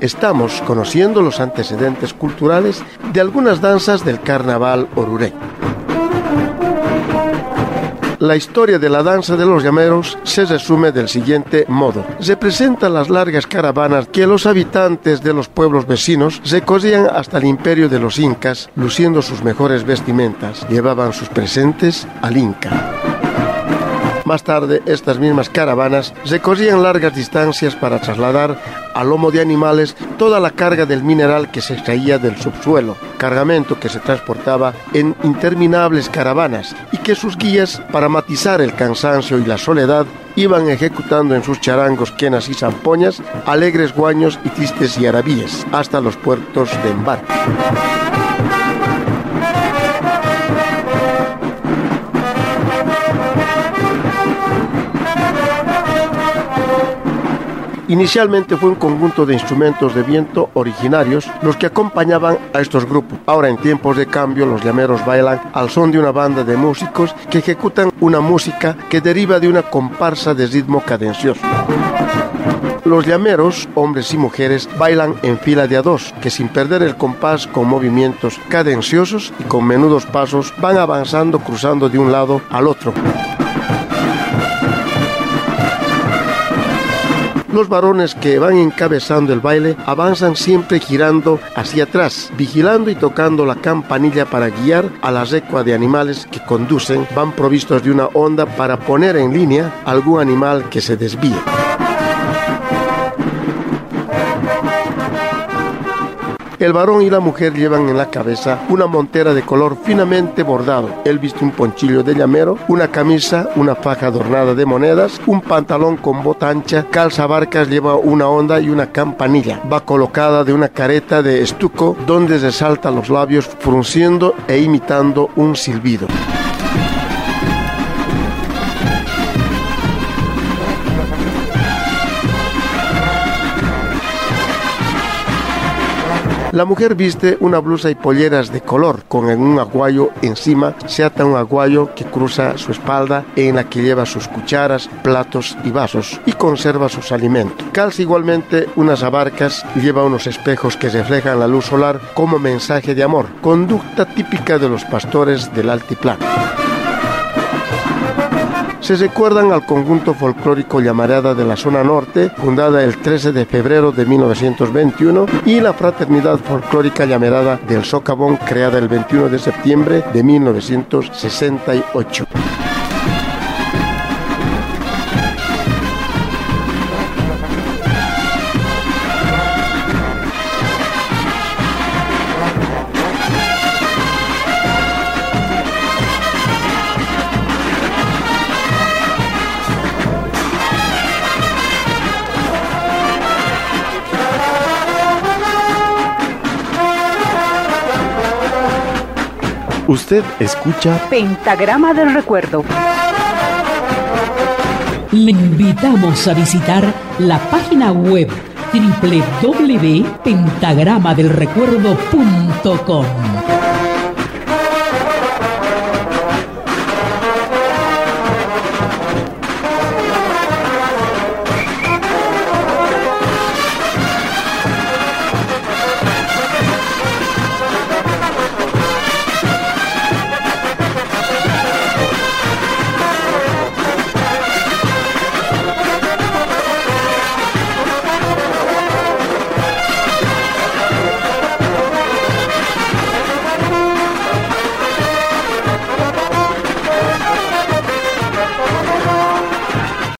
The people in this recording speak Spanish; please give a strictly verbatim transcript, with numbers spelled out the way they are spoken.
estamos conociendo los antecedentes culturales de algunas danzas del carnaval orureño. La historia de la danza de los llameros se resume del siguiente modo. Representa las largas caravanas que los habitantes de los pueblos vecinos recorrían hasta el imperio de los incas, luciendo sus mejores vestimentas. Llevaban sus presentes al Inca. Más tarde, estas mismas caravanas recorrían largas distancias para trasladar a lomo de animales toda la carga del mineral que se extraía del subsuelo, cargamento que se transportaba en interminables caravanas y que sus guías, para matizar el cansancio y la soledad, iban ejecutando en sus charangos, quenas y zampoñas alegres guaños y tristes yarabíes hasta los puertos de embarque. Inicialmente fue un conjunto de instrumentos de viento originarios los que acompañaban a estos grupos. Ahora, en tiempos de cambio, los llameros bailan al son de una banda de músicos que ejecutan una música que deriva de una comparsa de ritmo cadencioso. Los llameros, hombres y mujeres, bailan en fila de a dos, que sin perder el compás, con movimientos cadenciosos y con menudos pasos, van avanzando cruzando de un lado al otro. Los varones que van encabezando el baile avanzan siempre girando hacia atrás, vigilando y tocando la campanilla para guiar a la recua de animales que conducen. Van provistos de una honda para poner en línea algún animal que se desvíe. El varón y la mujer llevan en la cabeza una montera de color finamente bordado. Él viste un ponchillo de llamero, una camisa, una faja adornada de monedas, un pantalón con bota ancha, calza barcas, lleva una honda y una campanilla. Va colocada de una careta de estuco donde resalta los labios frunciendo e imitando un silbido. La mujer viste una blusa y polleras de color, con un aguayo encima. Se ata un aguayo que cruza su espalda, en la que lleva sus cucharas, platos y vasos, y conserva sus alimentos. Calza igualmente unas abarcas, lleva unos espejos que reflejan la luz solar como mensaje de amor, conducta típica de los pastores del altiplano. Se recuerdan al conjunto folclórico Llamarada de la zona norte, fundada el trece de febrero de mil novecientos veintiuno, y la Fraternidad Folclórica Llamarada del Socavón, creada el veintiuno de septiembre de mil novecientos sesenta y ocho. Usted escucha Pentagrama del Recuerdo. Le invitamos a visitar la página web doble u doble u doble u punto pentagrama del recuerdo punto com.